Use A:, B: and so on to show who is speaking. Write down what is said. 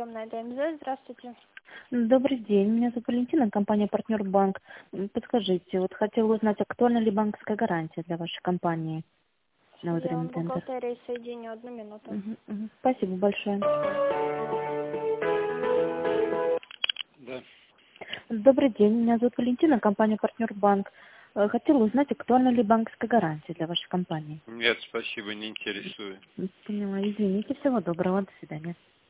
A: приемная ДМЗ. Здравствуйте.
B: Добрый день, меня зовут Валентина, компания «Партнер Банк». Подскажите, вот хотела узнать, актуальна ли банковская гарантия для вашей компании на
A: Я вам
B: утренний тендер?
A: бухгалтерии соединю, 1 минуту.
B: Спасибо большое.
C: Да.
B: Добрый день, меня зовут Валентина, компания «Партнер Банк». Хотела узнать, актуальна ли банковская гарантия для вашей компании?
C: Нет, спасибо, не интересует.
B: Поняла, извините, всего доброго, до свидания.